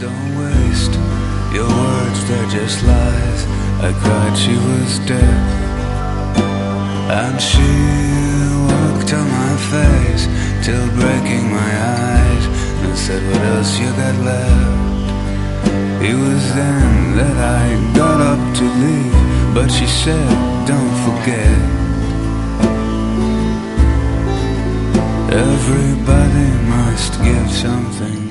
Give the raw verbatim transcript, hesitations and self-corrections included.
Don't waste your words, they're just lies. I cried she was dead, and she walked on my face till breaking my eyes, and said, what else you got left? It was then that I got up to leave, but she said, don't forget, everybody must give something